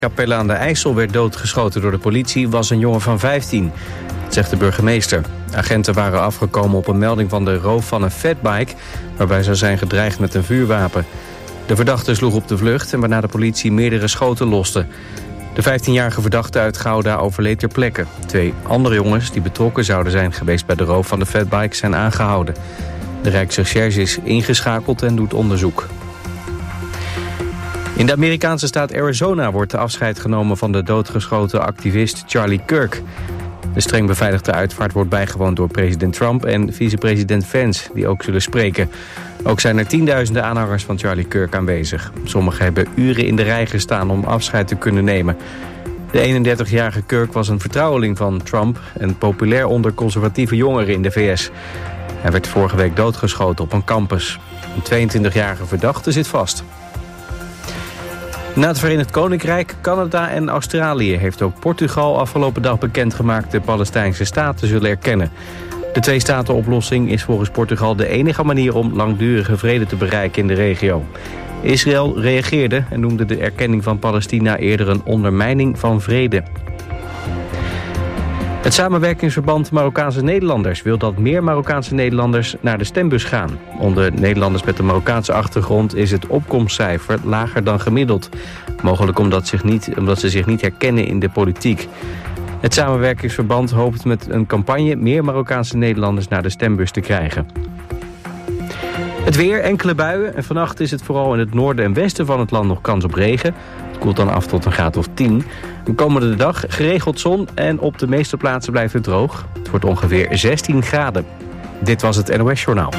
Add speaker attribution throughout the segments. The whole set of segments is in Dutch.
Speaker 1: Capelle aan de IJssel werd doodgeschoten door de politie was een jongen van 15, zegt de burgemeester. Agenten waren afgekomen op een melding van de roof van een fatbike, waarbij zou zijn gedreigd met een vuurwapen. De verdachte sloeg op de vlucht en waarna de politie meerdere schoten loste. De 15-jarige verdachte uit Gouda overleed ter plekke. 2 andere jongens die betrokken zouden zijn geweest bij de roof van de fatbike zijn aangehouden. De Rijksrecherche is ingeschakeld en doet onderzoek. In de Amerikaanse staat Arizona wordt de afscheid genomen van de doodgeschoten activist Charlie Kirk. De streng beveiligde uitvaart wordt bijgewoond door president Trump en vicepresident Vance, die ook zullen spreken. Ook zijn er tienduizenden aanhangers van Charlie Kirk aanwezig. Sommigen hebben uren in de rij gestaan om afscheid te kunnen nemen. De 31-jarige Kirk was een vertrouweling van Trump en populair onder conservatieve jongeren in de VS. Hij werd vorige week doodgeschoten op een campus. Een 22-jarige verdachte zit vast. Na het Verenigd Koninkrijk, Canada en Australië heeft ook Portugal afgelopen dag bekendgemaakt de Palestijnse staat te zullen erkennen. De twee-staten-oplossing is volgens Portugal de enige manier om langdurige vrede te bereiken in de regio. Israël reageerde en noemde de erkenning van Palestina eerder een ondermijning van vrede. Het samenwerkingsverband Marokkaanse Nederlanders wil dat meer Marokkaanse Nederlanders naar de stembus gaan. Onder Nederlanders met een Marokkaanse achtergrond is het opkomstcijfer lager dan gemiddeld. Mogelijk omdat ze zich niet herkennen in de politiek. Het samenwerkingsverband hoopt met een campagne meer Marokkaanse Nederlanders naar de stembus te krijgen. Het weer, enkele buien en vannacht is het vooral in het noorden en westen van het land nog kans op regen. Het koelt dan af tot een graad of 10. De komende dag geregeld zon en op de meeste plaatsen blijft het droog. Het wordt ongeveer 16 graden. Dit was het NOS Journaal.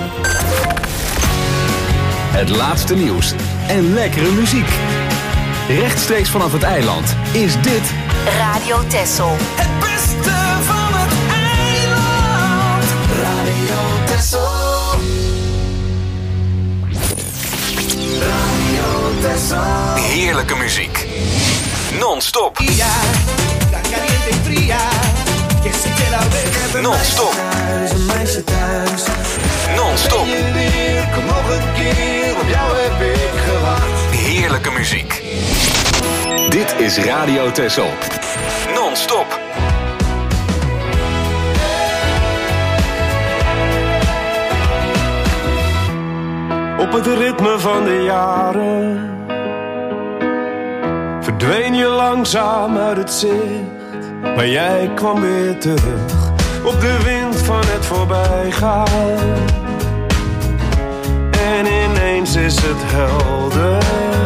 Speaker 2: Het laatste nieuws en lekkere muziek. Rechtstreeks vanaf het eiland is dit
Speaker 3: Radio Texel.
Speaker 4: Het beste van het eiland. Radio Texel. Radio Texel.
Speaker 2: heerlijke muziek. Non-stop. Non-stop. Non-stop.
Speaker 4: Kom nog een keer, op jou heb ik gewacht.
Speaker 2: Heerlijke muziek. Dit is Radio Texel. Non-stop.
Speaker 5: Op het ritme van de jaren verdween je langzaam uit het zicht, maar jij kwam weer terug op de wind van het voorbijgaan. En ineens is het helder.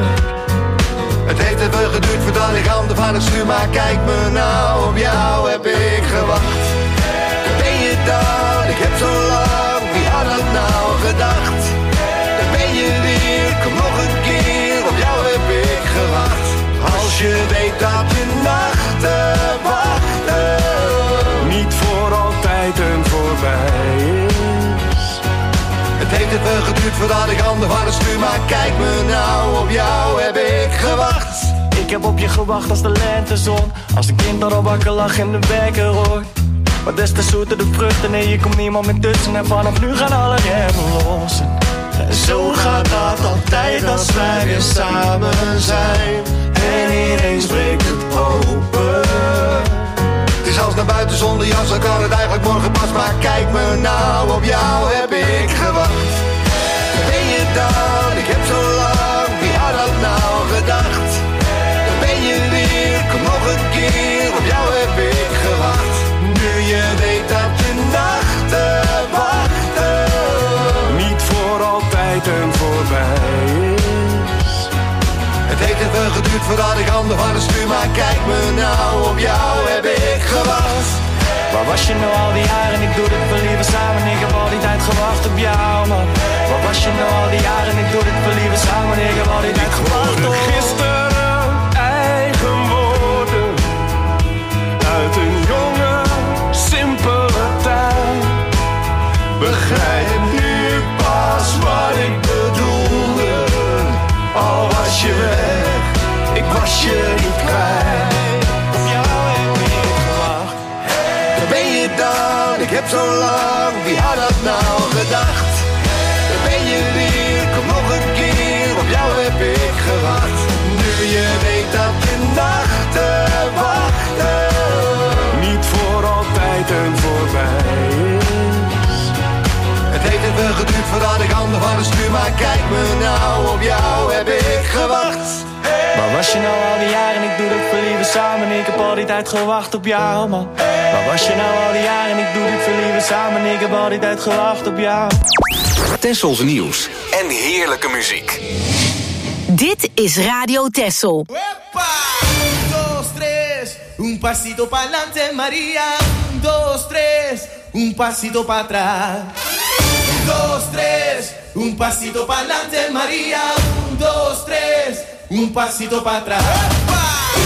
Speaker 4: Het heeft even geduurd voordat ik handen van het stuur, maar kijk me nou, op jou heb ik gewacht. Daar ben je dan, ik heb zo lang, wie had dat nou gedacht? Daar ben je weer, kom nog een keer, op jou heb ik gewacht. Als je weet dat je nachten wachten
Speaker 5: niet voor altijd en voorbij is.
Speaker 4: Het heeft even geduurd voordat ik handen van het stuur, maar kijk me nou, op jou heb ik gewacht.
Speaker 6: Ik heb op je gewacht als de lentezon, als de kinderen wakker lag en de wekker hoort. Maar des te zoeter de vruchten, nee je komt niemand meer tussen en vanaf nu gaan alle remmen los. En zo gaat dat altijd als wij weer samen zijn. En ineens breekt het open.
Speaker 4: Het is als naar buiten zonder jas, dan kan het eigenlijk morgen pas. Maar kijk me nou, op jou heb ik gewacht. Daar ben je dan, ik heb zo lang, wie had dat nou gedacht? Daar ben je weer, kom nog een keer, op jou heb ik gewacht. Nu je weet dat je nachten wachten
Speaker 5: niet voor altijd en voorbij is.
Speaker 4: Het heeft even geduurd voordat ik handen van het stuur, maar kijk me nou, op jou heb ik gewacht.
Speaker 6: Waar was je nou al die jaren, ik doe dit voor liever samen. Ik heb al die tijd gewacht op jou, man. Waar was je nou al die jaren, ik doe dit voor liever samen. Ik heb al die tijd gewacht op
Speaker 5: Gisteren eigen woorden uit een jonge, simpele tijd. Begrijp nu pas wat ik bedoelde. Al was je weg, ik was je niet kwijt.
Speaker 6: op jou heb ik gewacht.
Speaker 4: Daar ben je dan, ik heb zo lang, wie had dat nou gedacht? Daar ben je weer, kom nog een keer, op jou heb ik gewacht. Nu je weet dat je nacht Dus nu maar kijk me nou, op jou heb ik gewacht.
Speaker 6: Waar was je nou al die jaren? Ik doe dit voor liefde samen. Ik heb al die tijd gewacht op jou, man. Waar was je nou al die jaren? Ik doe dit voor liefde samen. Ik heb al die tijd gewacht op jou.
Speaker 2: Tessels nieuws en heerlijke muziek.
Speaker 3: Dit is Radio Tessel.
Speaker 7: Epa! 1, 2, 3, un pasito pa'lante, María. 1, 2, 3, un pasito para atrás. 1, 2, 3, un pasito pa'lante, María. 1, 2, 3, un pasito para atrás. Epa!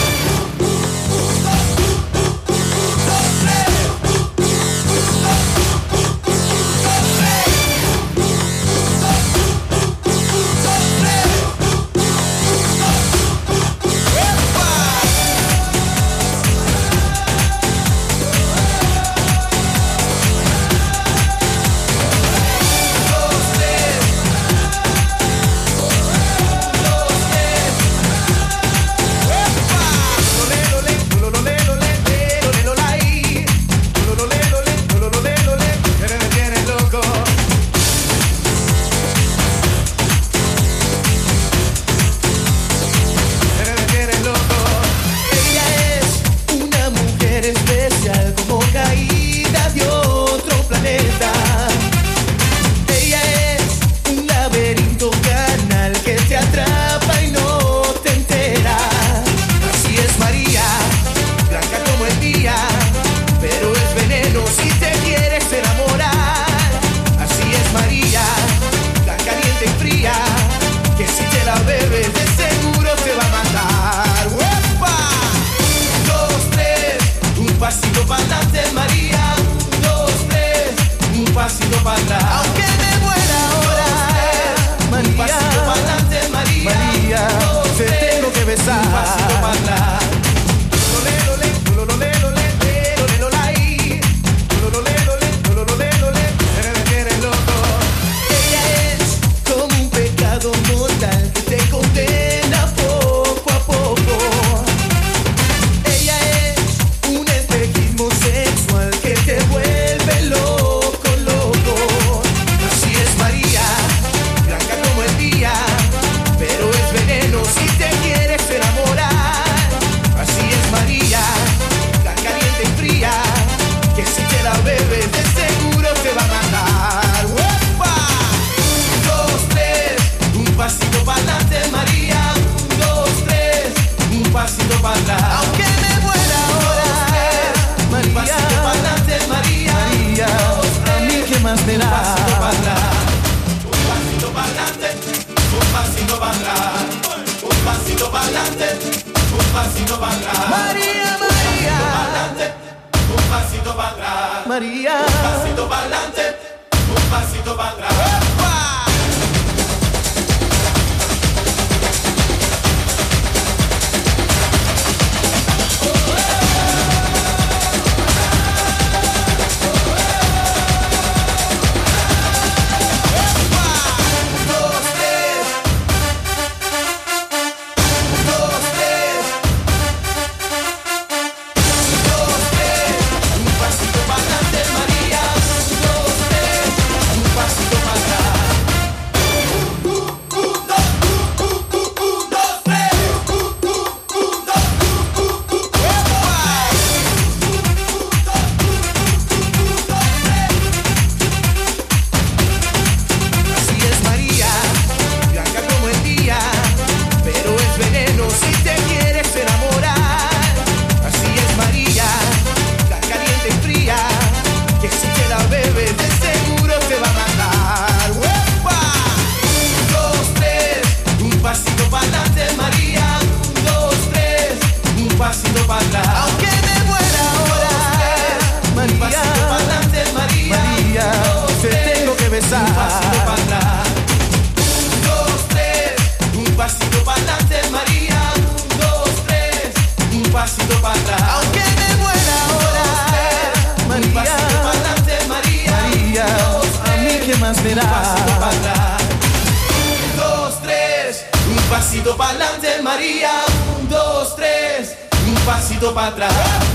Speaker 8: pasito pa'lante, Maria. 1, 2, 3. Un pasito para atrás.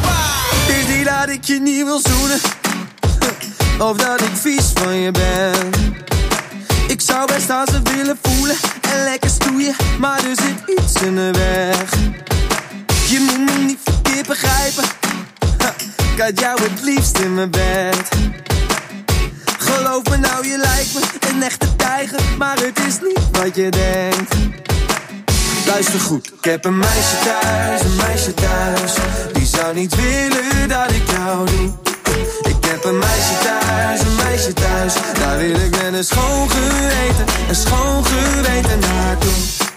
Speaker 9: Is die dat ik je niet wil zoenen, of dat ik vies van je ben? Ik zou zou best aan ze willen voelen en lekker stoeien, maar er zit iets in de weg. Je moet me niet verkeerd begrijpen, ik had jou het liefst in mijn bed. Geloof me nou, je lijkt me een echte tijger, maar het is niet wat je denkt. Luister goed, ik heb een meisje thuis, die zou niet willen dat ik jou doe. Ik heb een meisje thuis, daar wil ik met een schoon geweten naartoe.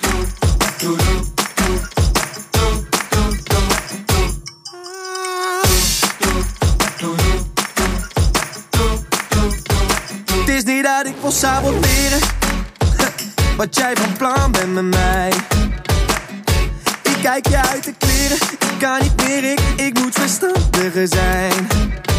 Speaker 9: Het is niet dat ik wil saboteren wat jij van plan bent met mij. Ik kijk je uit de kleren, ik kan niet meer, ik moet verstandiger zijn.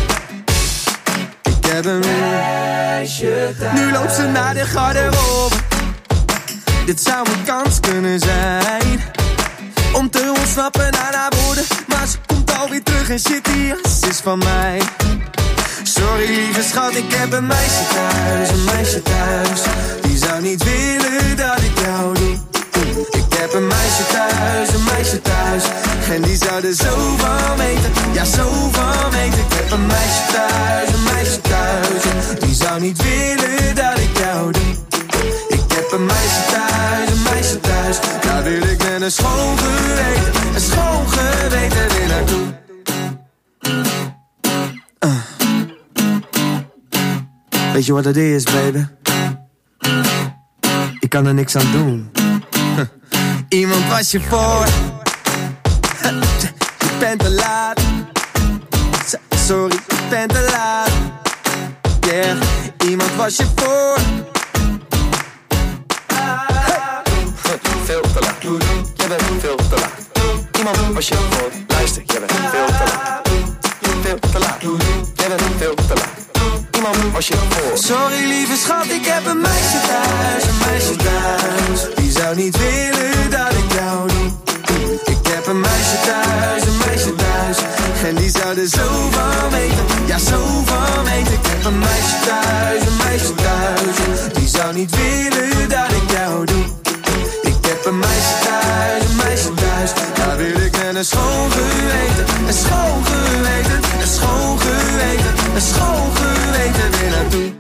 Speaker 9: Ik heb een meisje thuis. Nu loopt ze naar de garderobe. Dit zou een kans kunnen zijn om te ontsnappen aan haar woorden, maar ze komt alweer terug en shit, die jas is van mij. Sorry lieve schat, ik heb een meisje thuis, die zou niet willen dat ik jou doe. Ik heb een meisje thuis, en die zou er zo van weten, ja zo van weten. Ik heb een meisje thuis, die zou niet willen dat ik jou doe. Ik heb een meisje thuis, daar wil ik met een schoon geweten weer naartoe. Weet je wat het is, baby? Ik kan er niks aan doen. Iemand was je voor. Je bent te laat. Sorry, je bent te laat. Yeah, iemand was je voor. Veel te laat. Jij bent veel te laat. Iemand was je voor. Luister, jij bent veel te laat. Veel te laat. Jij bent veel te laat. Iemand was je voor. Sorry lieve schat, ik heb een meisje thuis, die zou niet willen dat ik jou doe. Ik heb een meisje thuis, en die zou er zo van weten, ja zo van weten. Ik heb een meisje thuis, die zou niet willen dat ik jou doe. Ik heb een meisje thuis, daar wil ik met een schoon geweten weer naartoe.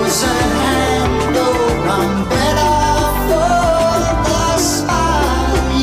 Speaker 10: Better for the smile.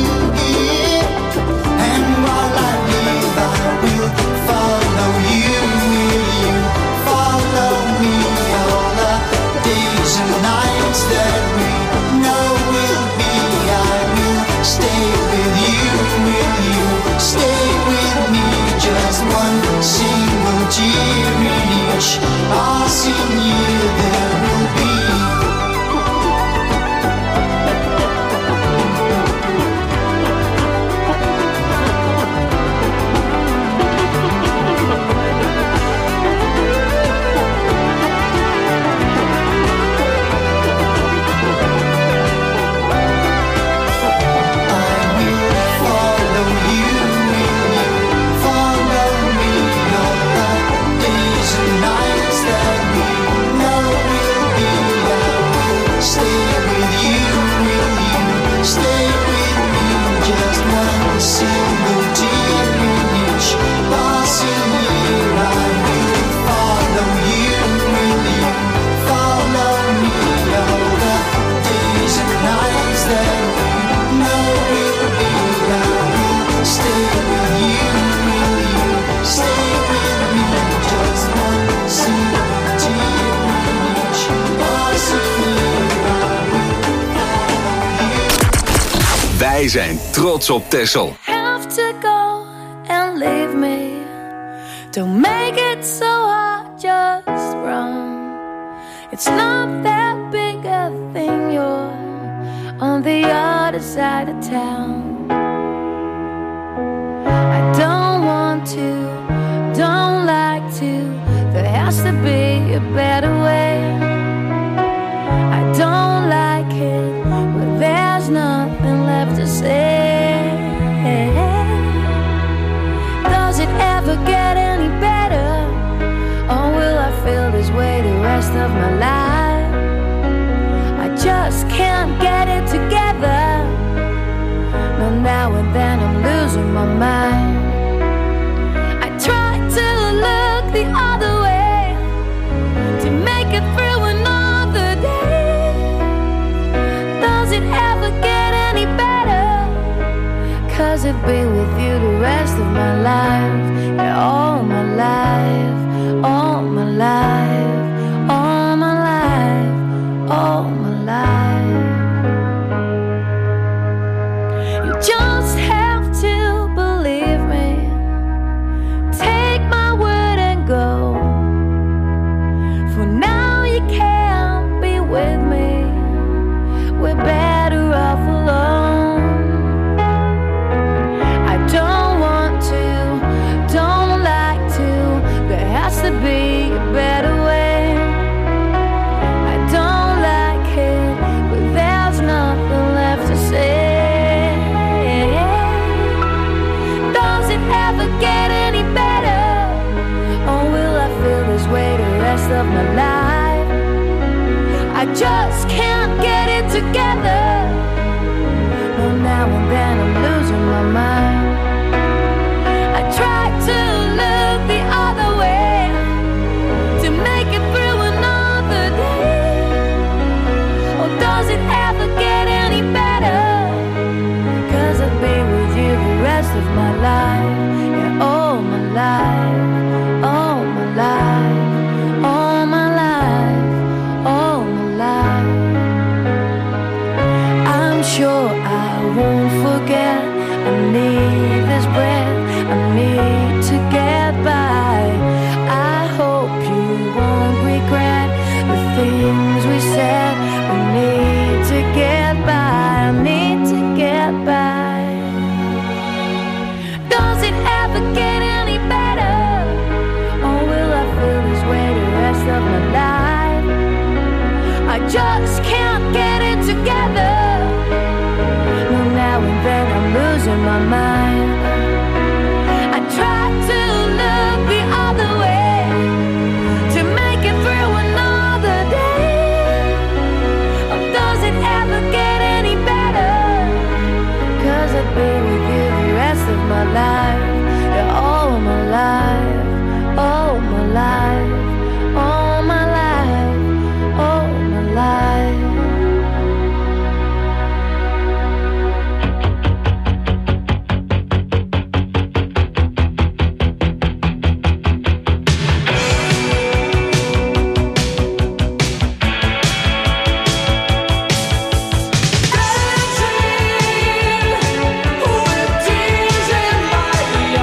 Speaker 2: Wij zijn trots op Texel.
Speaker 10: Have to go and leave me. Don't make it so hard, just run. It's not that big a thing, you're on the other side of town. I don't want to, don't like to. There has to be a better way. I don't like it, but there's nothing left to say. Does it ever get any better? Or will I feel this way the rest of my life? I just can't get it together. No, now and then I'm losing my mind. I try to look the other way to make it through another day. Does it ever get any better? 'Cause I've been with you the rest of my life. Yeah, all my life, all my life, all my life, all my life. You just have to believe me. Take my word and go. For now you can't be with me. We're better off alone. I don't want to, don't like to. There has to be a better way. I don't like it, but there's nothing left to say. Does it ever get any better? Or will I feel this way the rest of my life? I just can't get it together. No, now and then I'm losing my mind. I try to look the other way to make it through another day. Or does it ever get any better? 'Cause I've been with you the rest of my life. Yeah, all my life, all my life, all my life, all my life. I'm sure I won't forget. I need this breath, I need to get by. I hope you won't regret the things we said. We need to get by, I need to get by. Does it ever get any better? Or will I feel this way the rest of my life? I just can't get it together. No, now and then I'm losing my mind. I try to look the other way to make it through another day. Or does it ever get any better? 'Cause I've been with you the rest of my life. Yeah, all my life, all my life, all my life, all my life.
Speaker 8: With tears in my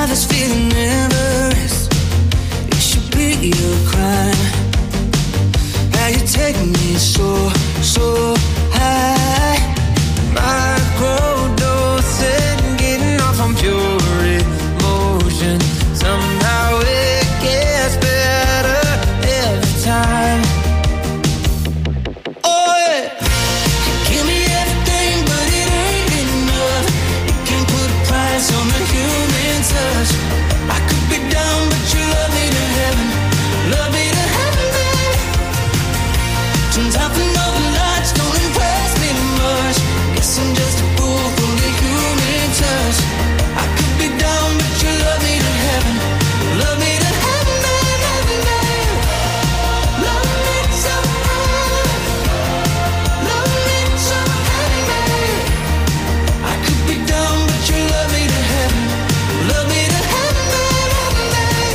Speaker 9: this feeling never is. It should be a crime. How you take me so, so high. Microdosing, getting off on pure emotion. Somehow it gets better every time. Oh yeah. Give me everything, but it ain't enough. You can't put a price on the human touch. I could be down, but you love me to heaven. Love me to heaven, baby. Turns out the northern lights don't impress me much. Guess I'm just a fool for the human touch. I could be down, but you love me to heaven. Love me to heaven, baby, baby. Love me so much. Love me so baby. I could be down, but you love me to heaven. Love me to heaven, baby.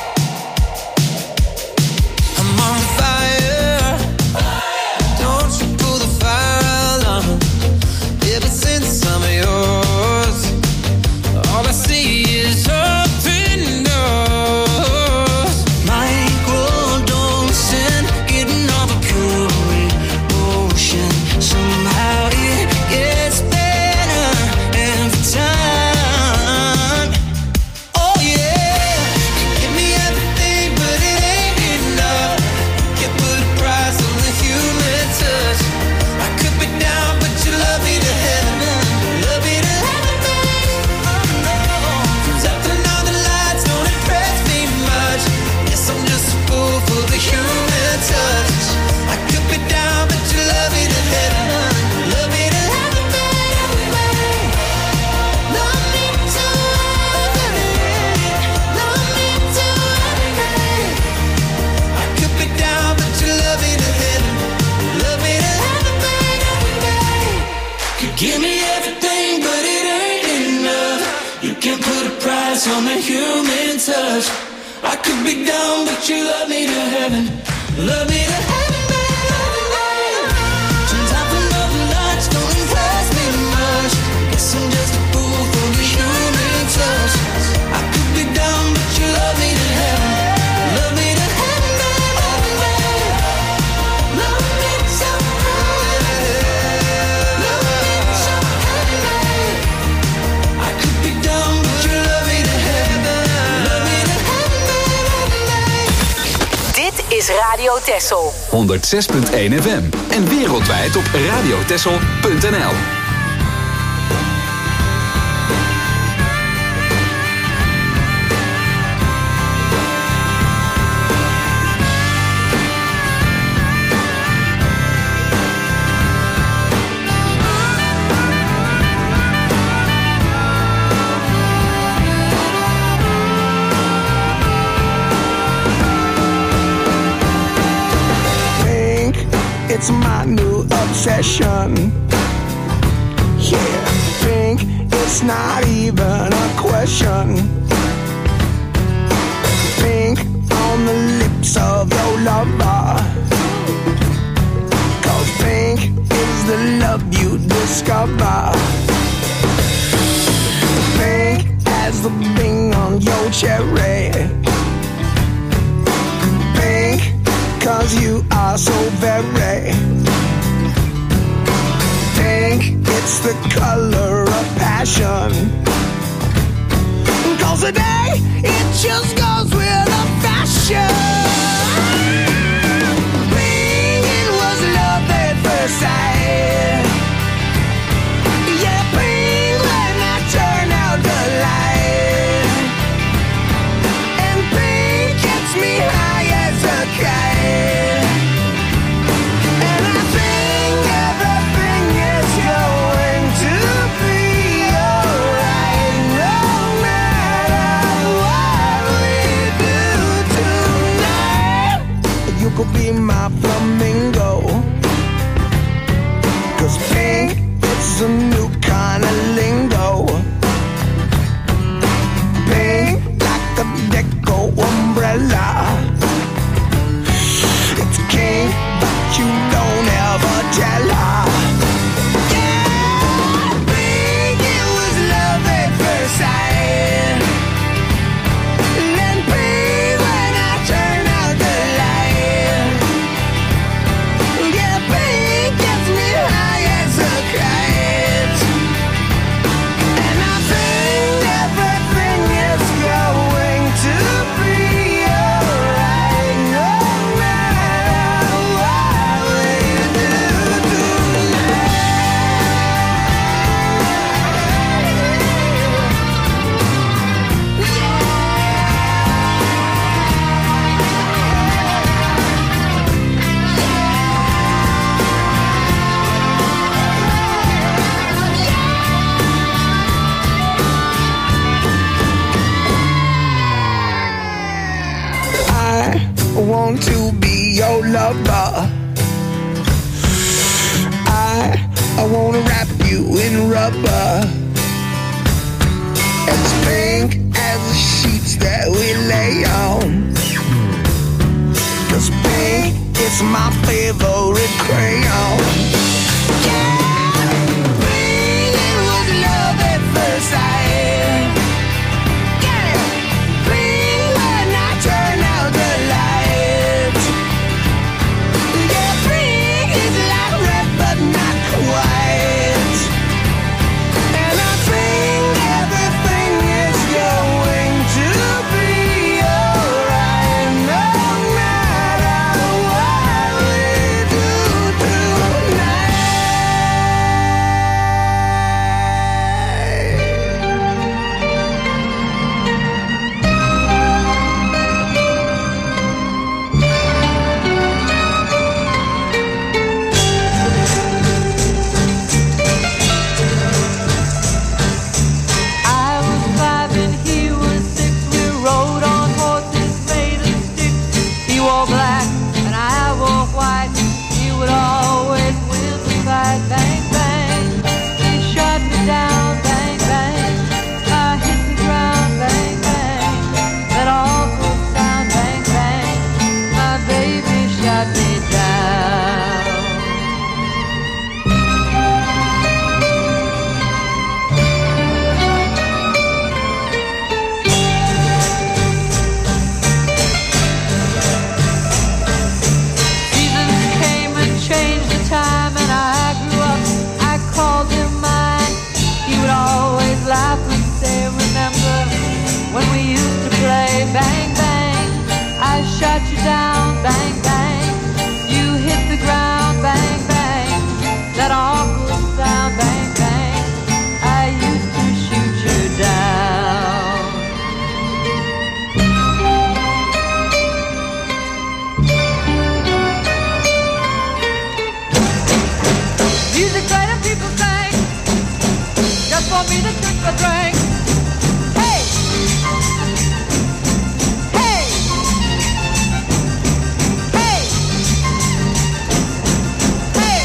Speaker 9: I'm on fire. Don't you pull the fire alarm. Ever since I'm yours, all I see is open doors. Microdosing, getting all the pure emotion. Somehow it gets better every time. Oh yeah, give me everything, but it ain't enough. You put a price on the human touch. I could be down, but you love me to heaven. Love me to heaven, baby. Turns out the northern lights don't impress me much. Guess I'm just a fool for the human touch. I could be down, but you love me to heaven. Love me to heaven, baby. Love me to heaven. Love me to heaven. I could be down, but you love me to heaven. Love me to heaven, baby. Could give me everything, but it ain't enough. You can't put a price on the human touch. I could be down, but you love me to heaven. Love me to heaven, baby. Turns out the northern lights don't impress me much. Guess I'm just a fool for the human touch. I could be down, but you love me to heaven. Love me to heaven, baby. Love me so much. Love me so baby. I could be down, but you love me to heaven. Love me to heaven, baby.
Speaker 3: Dit is Radio Texel.
Speaker 2: 106.1 FM en wereldwijd op radiotexel.nl.
Speaker 9: Think it's my new obsession. Yeah, think it's not even a question. Think on the lips of your lover. 'Cause think is the love you discover. Think as the bing on your cherry. Think 'cause you are so very. Think it's the color of passion. 'Cause today it just goes with the fashion. Think it was love at first sight. Yeah, think when I turn out the light. And think gets me high as a kite. And I think everything is going to be alright, no matter what we do tonight. to be your lover. I wanna wrap you in rubber, as pink as the sheets that we lay on. 'Cause pink is my favorite crayon. Yeah, pink, it was love at first sight. Yeah, pink when I turn out the lights. Yeah, pink is like red but not quite. And I think everything is going to be alright, no matter what we do tonight.
Speaker 11: I was 5 and he was 6. We rode on horses made of sticks. He wore black and I wore white. He would always win the fight. Bang, bang. He shot me down. Bang, bang. I hit the ground. Bang, bang. That awful sound. Bang, bang. My baby shot me down. Seasons came and changed the time, and I grew up. I called him mine. He would always laugh and say, "Remember when we used to play?" Bang, bang. I shot you down. Bang, bang. You hit the ground. Bang, bang. That awful sound. Bang, bang. I used to shoot you down. Music played and people sang, just for me to drink a drink. Hey! Hey! Hey! Hey!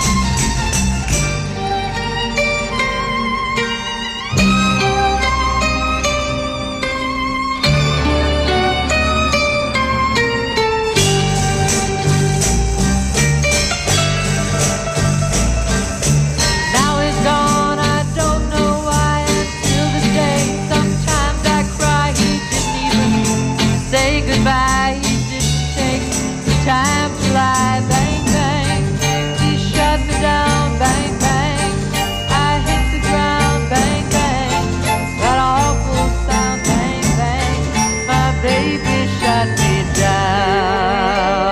Speaker 11: Now he's gone, I don't know why. Until this day, sometimes I cry. He didn't even say goodbye. He didn't take the time to lie. Bang, bang. He shut me down. Bang, bang. I hit the ground. Bang, bang. That awful sound. Bang, bang. My baby shut me down.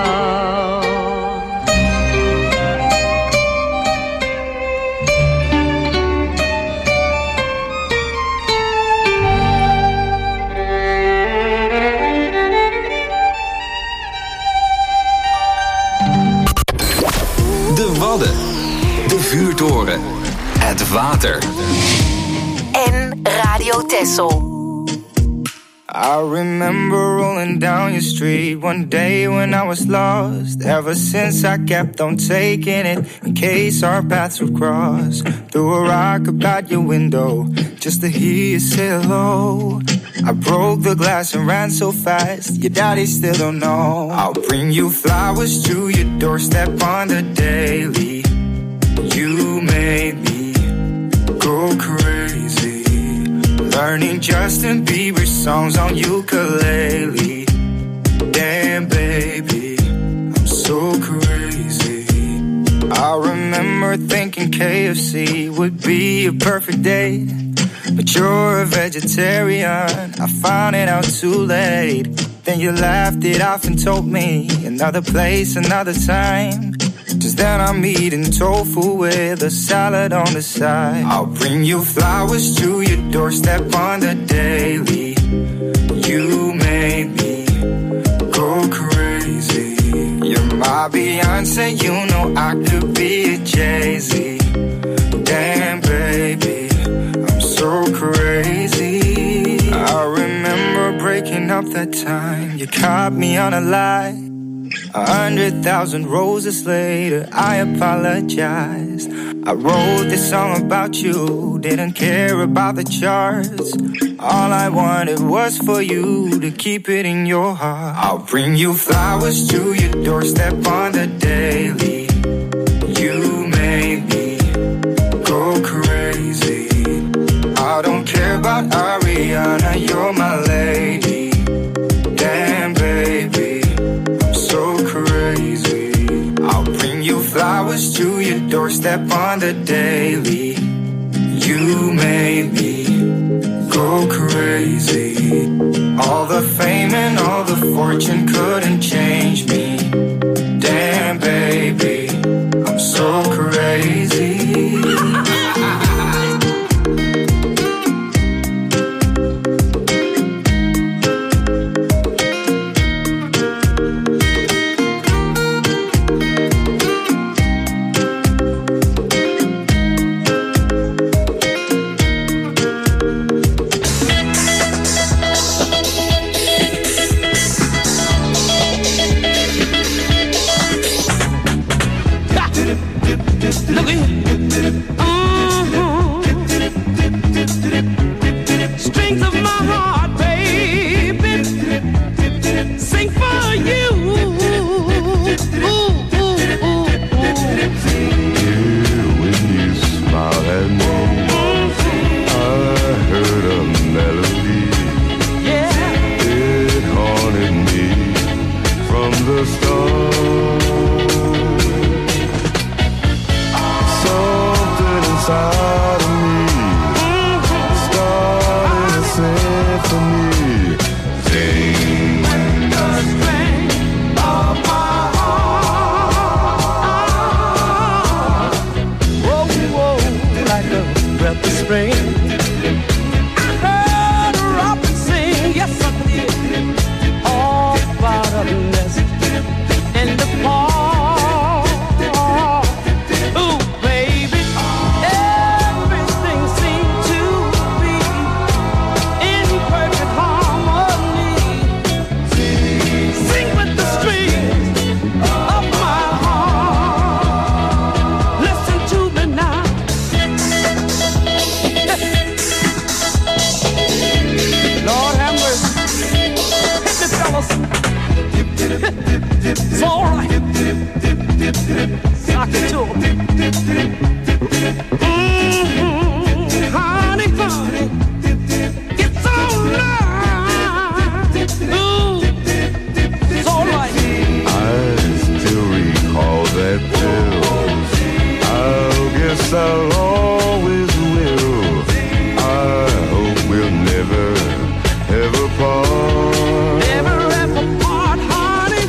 Speaker 2: De Wadden. De Vuurtoren. Het water.
Speaker 3: En Radio Texel.
Speaker 12: I remember rolling down your street one day when I was lost. Ever since I kept on taking it in case our paths would cross. Threw a rock about your window just to hear you say hello. I broke the glass and ran so fast, your daddy still don't know. I'll bring you flowers to your doorstep on the daily. You made me go crazy, learning Justin Bieber songs on ukulele. Damn baby, I'm so crazy. I remember thinking KFC would be a perfect date, but you're a vegetarian, I found it out too late. Then you laughed it off and told me another place, another time. Just then I'm eating tofu with a salad on the side. I'll bring you flowers to your doorstep on the daily. You made me go crazy. You're my Beyonce, you know I could be a Jay-Z. Damn baby, I'm so crazy. I remember breaking up that time. You caught me on a lie. 100,000 roses later, I apologize. I wrote this song about you, didn't care about the charts. All I wanted was for you to keep it in your heart. I'll bring you flowers to your doorstep on the daily. You made me go crazy. I don't care about Ariana, you're my lady. Damn baby, I'm so crazy. I'll bring you flowers to your doorstep on the daily. You made me go crazy. All the fame and all the fortune couldn't change me. Damn baby, I'm so crazy.
Speaker 13: Strings of my heart, baby, sing for you.
Speaker 5: When you smile at me, I heard a melody. It haunted me from the start. Something inside of me started a symphony. Sing the string of my heart.
Speaker 13: Whoa, whoa, like a breath of spring. I heard a robin sing, yes I did, all about a nest in the park. It's alright. Sock it to him. Honey, honey, it's alright. Ooh, it's alright.
Speaker 5: I still recall that pill. I guess I'll always will. I hope we'll never, ever part.
Speaker 13: Never ever part, honey.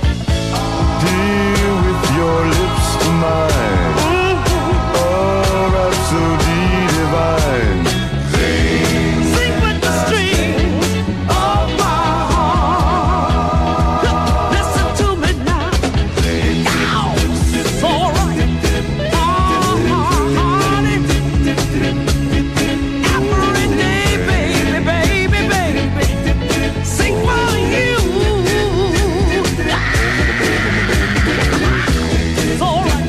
Speaker 5: Dear, with your lips to mine, a rhapsody divine.
Speaker 13: Sing with the strings of my heart. Listen to me now. It's alright. Honey. Every day, baby, baby, baby. Sing for you. It's alright.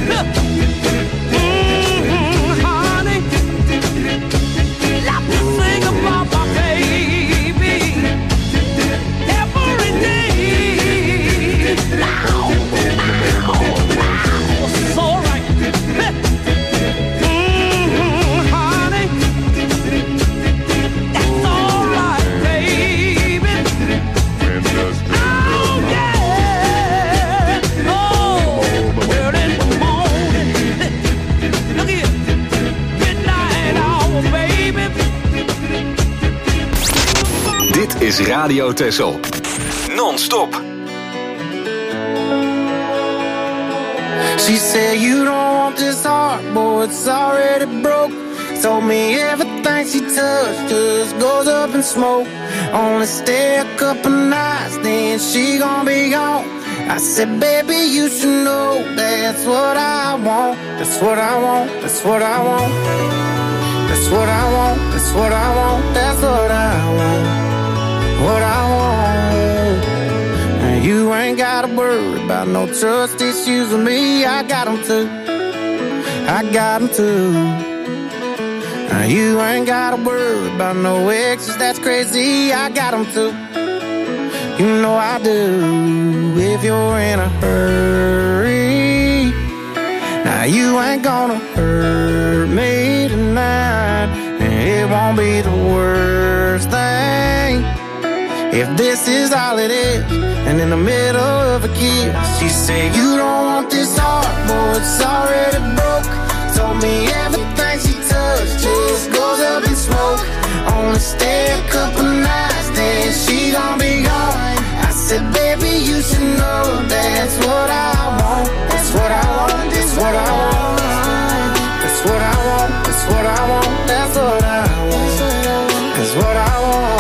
Speaker 13: Honey. Let me sing about my baby. Every day. It's alright. Honey. That's alright, baby. Oh, yeah. Oh, early in the morning. Look here. Midnight hour, baby.
Speaker 2: Dit is Radio Texel. Non-stop.
Speaker 9: She said you don't want this heart, boy, it's already broke. Told me everything she touched just goes up in smoke. Only stay a couple nights, then she gon' be gone. I said, baby, you should know that's what I want. That's what I want, that's what I want. That's what I want, that's what I want. That's what I want. What I want. You ain't gotta worry about no trust issues with me. I got them too. I got them too. You ain't gotta worry about no exes, that's crazy. I got them too. You know I do. If you're in a hurry, now you ain't gonna hurt me tonight. And it won't be the worst thing if this is all it is. And in the middle of a kiss, she said, you don't want this heart, boy, it's already broke. Told me everything she touched just goes up in smoke. Only stay a couple nights, then she gon' be gone. I said, baby, you should know that's what I want. That's what I want, that's what I want. That's what I want, that's what I want. That's what I want, that's what I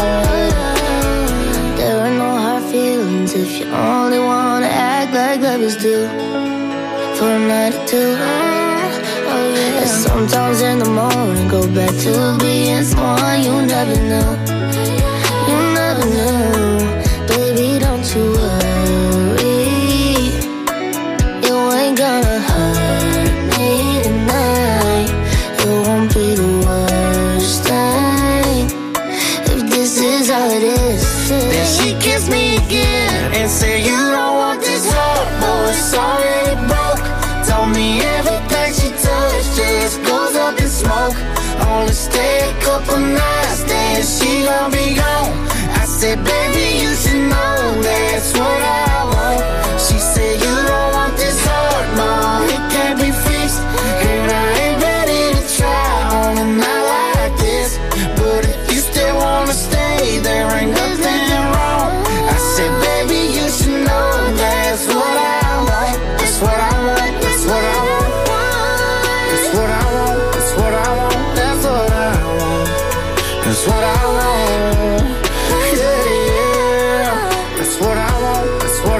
Speaker 9: want.
Speaker 10: There are no hard feelings if you only wanna act like lovers do. For a night or two. And sometimes in the morning go back to being someone you never knew. You never knew. Baby, don't you worry, you ain't gonna hurt me tonight. It won't be the worst thing if this is all it is.
Speaker 9: Then she kissed me again and said, you don't want this heart, boy, it's already broke. Told me everything she touched just goes up in smoke. Only stay a couple nights, then she gon' be gone. I said, baby, you should know that's what I want. She said, you don't want this heart, no, it can't be fixed. And I ain't ready to try on a night like this. But if you still wanna stay, there ain't nothing wrong. I said, baby, you should know that's what I want. That's what I want, that's what I want. That's what I want, that's what I want. That's what I want. That's what I want. Yeah, yeah. That's what I want, that's what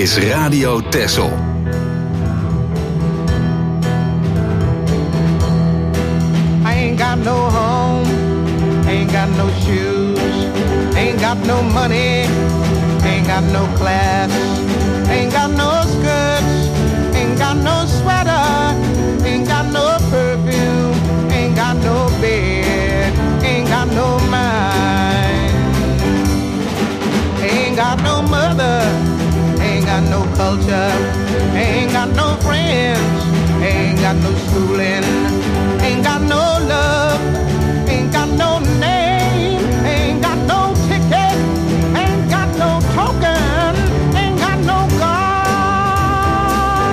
Speaker 2: is Radio Texel.
Speaker 14: I ain't got no home, ain't got no shoes, ain't got no money, ain't got no class, ain't got no skirts, ain't got no sweater, ain't got no perfume, ain't got no bed, ain't got no mind, ain't got no mother, ain't got no culture, ain't got no friends, ain't got no schooling, ain't got no love, ain't got no name, ain't got no ticket, ain't got no token, ain't got no God.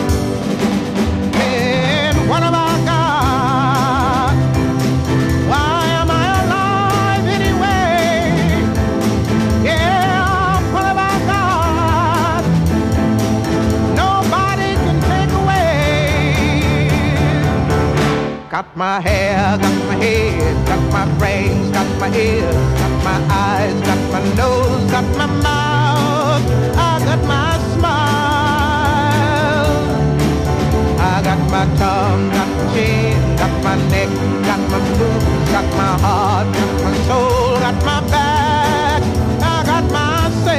Speaker 14: And what have I got? Why am I alive anyway? Yeah, what have I got? Nobody can take away. Got my hair, got my head, got my brains, got my ears, got my eyes, got my nose, got my mouth, I got my smile. I got my tongue, got my chin, got my neck, got my boobs, got my heart, got my soul, got my back, I got my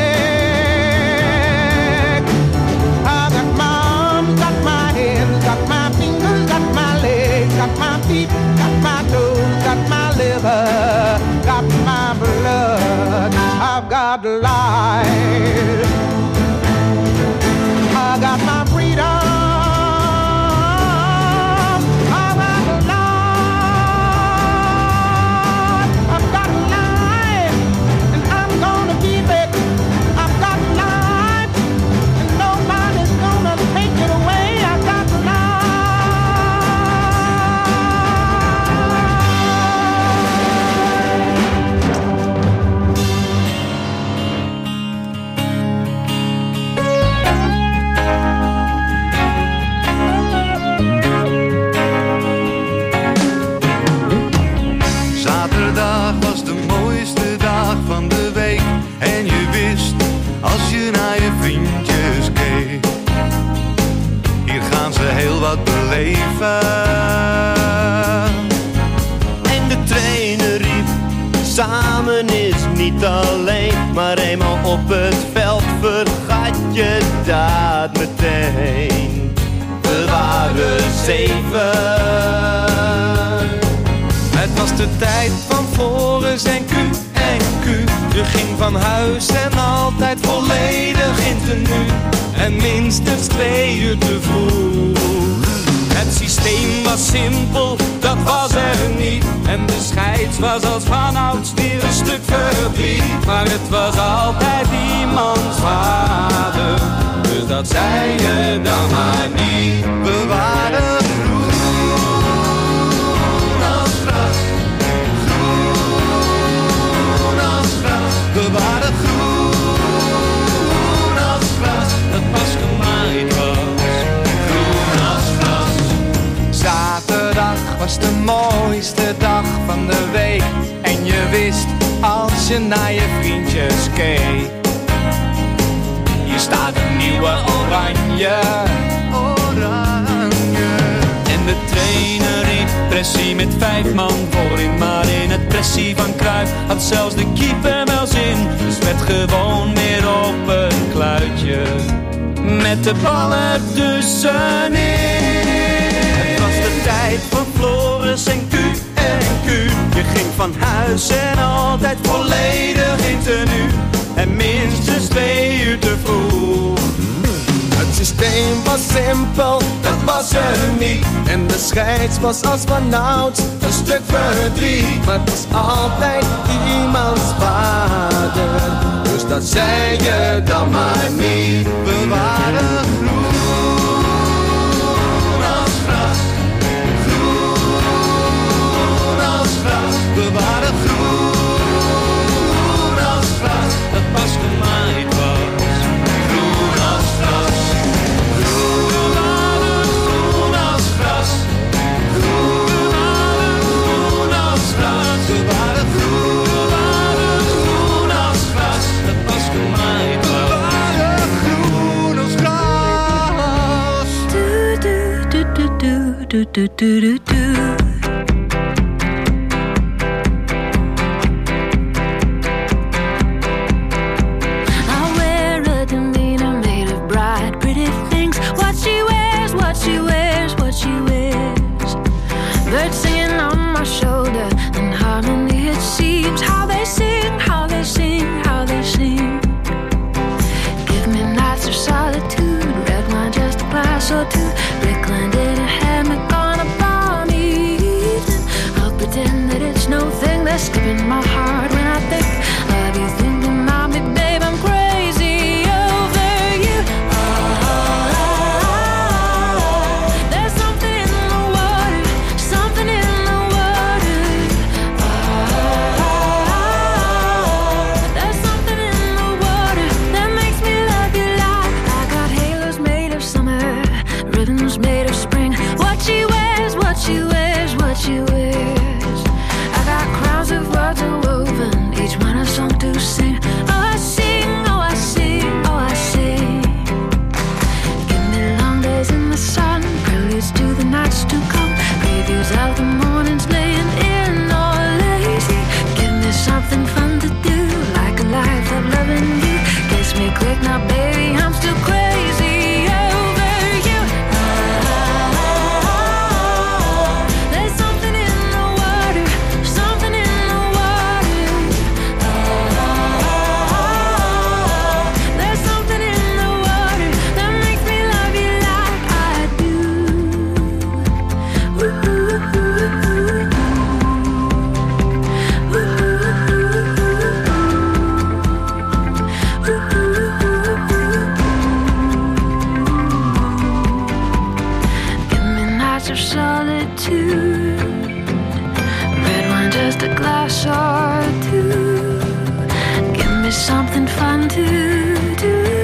Speaker 14: sex. I got my arms, got my hands, got my fingers, got my legs, got my feet, got my toes, got my liver, got my blood, I've got life, I got my freedom, I've got life, I've got life, and I'm gonna keep it, I've got life, and nobody's gonna take it away, I've got life.
Speaker 4: Zaterdag was de mooiste dag van de week. En je wist, als je naar je vriendjes keek, hier gaan ze heel wat beleven.
Speaker 15: En de trainer riep, samen is niet alleen, maar eenmaal op het veld vergat je dat meteen. We waren 7.
Speaker 16: Het was de tijd van Floris en Q en Q. Je ging van huis en altijd volledig in tenue. En minstens 2 uur te vroeg. Het systeem was simpel, dat was er niet. En de scheids was als vanouds weer een stuk verdriet. Maar het was altijd iemands vader, dus dat zei je dan maar niet.
Speaker 4: We waren groen als gras, groen als gras. We waren groen als gras,
Speaker 16: dat pas gemaaid was,
Speaker 4: groen als gras.
Speaker 14: Zaterdag was de mooiste dag van de week. En je wist, als je naar je vriendjes keek, hier staat een nieuwe oranje, oranje.
Speaker 16: En de trainer riep pressie met 5 man voorin. Maar in het pressie van Cruijff had zelfs de keeper wel zin. Dus werd gewoon weer op een kluitje, met de bal ertussenin. Het was de tijd van Floris en Q en Q. Je ging van huis en altijd volledig in tenue. En minstens 2 uur te vroeg.
Speaker 14: Het systeem was simpel, dat was er niet. En de scheids was als vanouds een stuk verdriet. Maar het was altijd iemands vader, dus dat zei je dan maar niet.
Speaker 4: We waren groen als gras, groen als gras. We waren groen als gras,
Speaker 16: dat pas gemaaid was,
Speaker 4: groen als gras. Groen als gras, groen als gras. We waren groen als gras,
Speaker 16: dat pas gemaaid was.
Speaker 4: we waren groen als gras.
Speaker 10: do do do do do. Birds singing on my shoulder in harmony it seems. How they sing, how they sing, how they sing. Give me nights of solitude, red wine just a glass or two. Reclined in a hammock on a balmy evening. I'll pretend that it's no thing that's skipping my heart when I think of you thinking of me, babe, I'm crazy over you. There's something in the water, something in the water. There's something in the water that makes me love you like I got halos made of summer, ribbons made of spring. What she wears, what she wears, what she wears. I got crowns of words woven, each one a song to sing. Oh, I sing, oh, I sing, oh, I sing. Give me long days in the sun, preludes to the nights to come. Previews of the mornings laying in or lazy. Give me something fun to do, like a life of loving you. Kiss me quick now, baby, I'm still crazy over you. There's something in the water, something in the water. There's something in the water that makes me love you like I do. Give me nights of solitude, red wine just a glass or two. Give me something fun to do.